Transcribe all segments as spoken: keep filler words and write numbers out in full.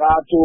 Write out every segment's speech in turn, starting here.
bato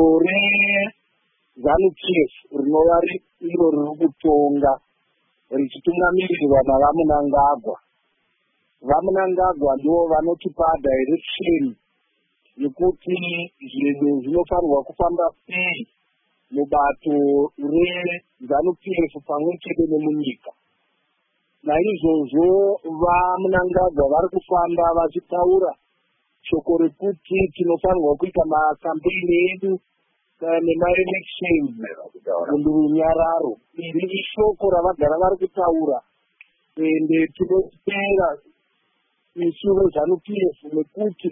rezanu-P F rinova iro riri kutonga richitungamirirwa navamunangagwa. Vamunangagwa ndivo vanotipa direction yekuti zvinhu zvinofanirwa kufamba sei mubato rezanu-P F pamwe chete nemunyika. Naizvozvo vamunangagwa vari kufamba vachitaura shoko rekuti tinofanirwa kuita makampeini edu nemaelections mundurunyararo. Iri ishoko ravagara vari kutaura ende tinotera isu vezanu-P F nekuti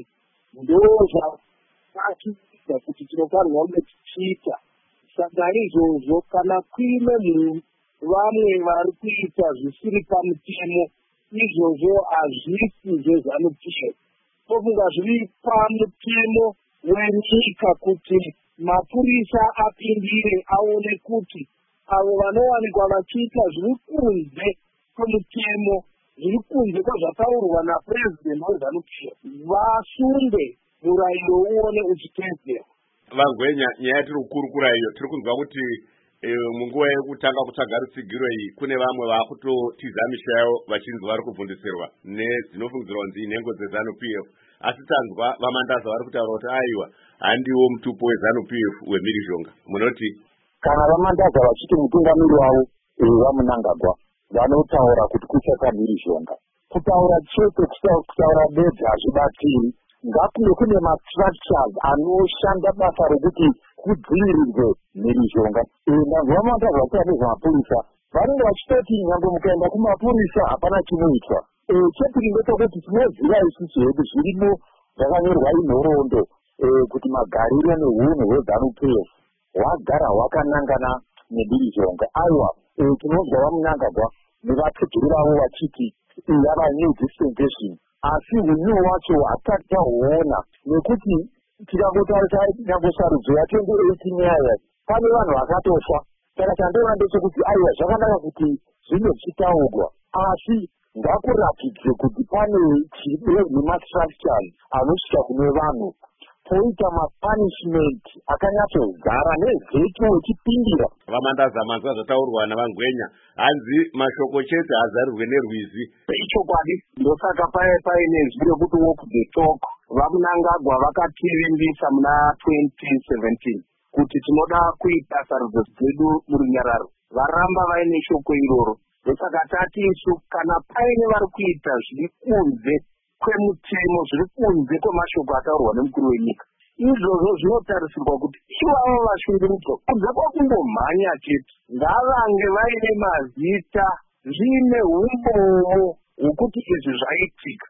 ndozvakachiita kuti tinofanirwa kunge tichiita. Saka izvozvo kana kuine munhu vamwe vari kuita zvisiri pamutemo, izvozvo hazvisi zvezanu-P F. Tofunga zviri pamutemo wenyika kuti mapurisa apindire aone kuti avo vanowanikwa vachiita zviri kunze kwemutemo, zviri kunze kwezvataurwa napurezidendi wezanu-P F, vasunge murayiro uone uchiteedzera. Vangwenya, nyaya tiri kukurukura iyo tiri kunzwa kuti munguva yekutanga kutsvaga rutsigiro iyi kune vamwe vakutotiza misha yavo vachinzi vari kubvundiserwa nezinofungidzirwa kunzi inhengo dzezanu-P F. Asi tanzwa vamandaza vari kutaura kuti aiwa handiwo mutupo wezanu-P F wemhirizhonga. Munoti kana vamandaza vachiti mutungamiri wavo vamunangagwa vanotaura kuti kutsvaka mhirizhonga, kutaura chete kutaura bedzi hazvibatiri. Ngakunge kune mastructures anoshanda basa rekuti kudzivirirwe mhirizhonga. Ndanzwa vamandaza vachita nezvemapurisa vanenge vachitoti nyangwe mukaenda kumapurisa hapana chinoitwa. Chepiri ndechekuti tinoziva isusu hedu zvirimo zvakanyorwa inhoroondo kuti magariro neunhu hwezanu-P F hwagara hwakanangana nemhirizhonga. Aiwa, tinonzwa vamunangagwa nevapfigiri vavo vachiti yava new dispensation, asi hunyu wacho hatisati tahuona nekuti tikangotarisa nyangwe sarudzo ya-twenty eighteen yaya pane vanhu vakatofa. Saka chandoona ndechekuti aiwa zvakanaka kuti zvinge zvichitaurwa, asi ngakuratidzwe kuti pane nemastructures anosvika kune vanhu, poita mapunishment akanyatsozara neveto wechipindira. Vamandaza manzwa zvataurwa navangwenya, hanzi mashoko chete hazarirwe nerwizi. Ichokwadi, ndosaka paine zviro kuti walk the talk vamunangagwa vakatirimbisa muna twenty seventeen kuti tinoda kuita sarudzo dzedu murunyararo. Varamba vaine shoko iroro. Saka tati isu kana paine vari kuita zviri kunze kwemutemo, zviri kunze kwemashoko ataurwa nemukuru wenyika, izvozvo zvinotarisirwa kuti ivavo vashungurudzwa kunze kwakungomhanya chete ngavange vaine mazita, zviine umbowo hwekuti izvi zvaitika.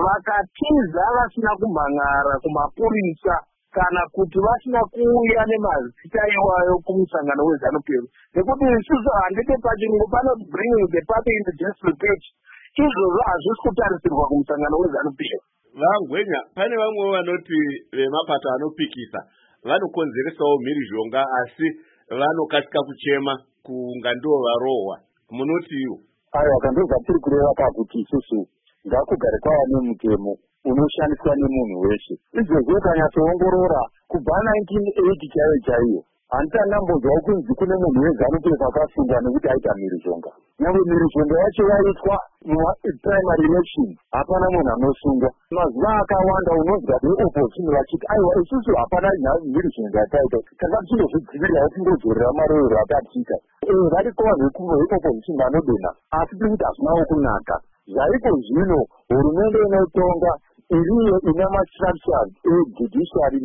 Vakatiza vasina kumhan'ara kumapurisa kana kuti vasina kuuya nemazita iwayo kumusangano wezanu-P F, nekuti isusu handiti pachirungu pano bringing the party in the disrepute. Izvozvo hazvisi kutarisirwa kumusangano wezanu-P F. Vangwenya, pane vamwe vanoti vemapato anopikisa vanokonzeresawo mhirizhonga asi vanokasika kuchema kunga ndo varohwa. Munoti iwo? Aiwa, kandobva tiri kureva kakuti isusu ngakugare kwava nemutemo unoshandiswa nemunhu weshe. Izvozvo ukanyatsoongorora kubva nineteen eighty chaiyo chaiyo handitandambonzwawo kunzi kune munhu wezanu-P F akasungwa nekuti aita mhirizhonga. Nyangwe mhirizhonga yacho yaitwa mumaprimary election hapana munhu anosungwa. Mazuva akawanda unonzwa veopposition vachiti aiwa isusu hapana mhirizhonga yataita, tanga tichindozvidzivirirawo tingodzorera marorero atatiita. Varikova veopposition vanodonha, asi tiri kuti hazvinawo kunaka. Zvaiko zvino hurumende inotonga iriyo ina mastructures ejudiciary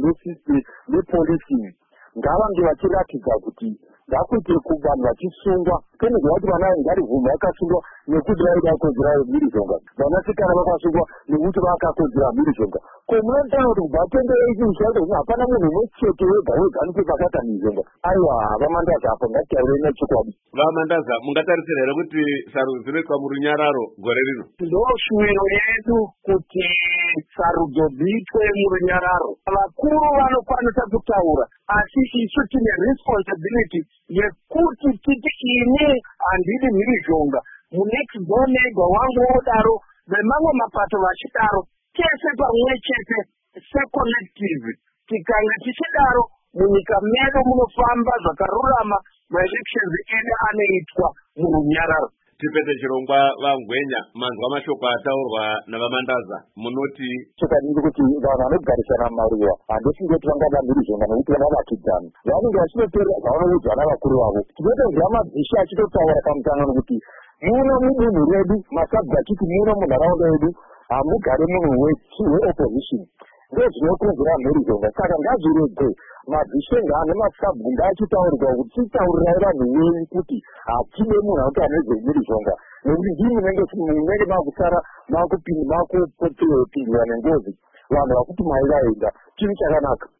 nepolicing ngavange vachiratidza kuti ngakuite kuvanhu vachisungwa. Kene zvavati vana ngari vhuma yakasungwa nekuti vaida kodzera mhirizhonga, vanasikana vakasungwa nekuti vakakodzera mhirizhonga. Ko munotaura kuti kubva twenty eighteen zvaito hapana munhu umwe chete wega wezanu-P F akaita mhirizhonga. Aiwa, vamandaza apo ngatitaurei nechokwadi. Vamandaza, mungatarisira here kuti sarudzo dzinoitwa murunyararo gore rino? Ndoshuviro yedu kuti sarudzo dziitwe murunyararo. Vakuru vanokwanisa kutaura, asi isu tine responsibility yekuti titi ini handidi mhirizhonga, munext door neighbor wangu wodaro, vemamwe mapato vachidaro, tese pamwe chete secollective tikanga tichidaro munyika medu munofamba zvakarurama, maelections edu anoitwa murunyararo. tipedze chirongwa vangwenya manzwa mashoko ataurwa navamandaza munoti chakadini kuti vanhu vanogarisana maruva handisingoti vangada mhirizhonga nokuti vanavakidzana vanenge vachinoteera zvavanoudza navakuru vavo. tinotozwa mabhishi achitotaura pamutangano kuti muno mudunhu redu masabhuku achiti muno munharaunda yedu hamugare munhu weopposition ndozvinokonzera mhirizhonga. saka ngazviregwe mabhishenga nemasabhuku ngaachitaurirwa kuti titaurirai vanhu wenyu kuti hatide munhu akuti anoedze mhirizhonga nekuti ndii munenge makusara makupindwa nengozi vanhu vakuti mai vaenda chinhu chakanaka.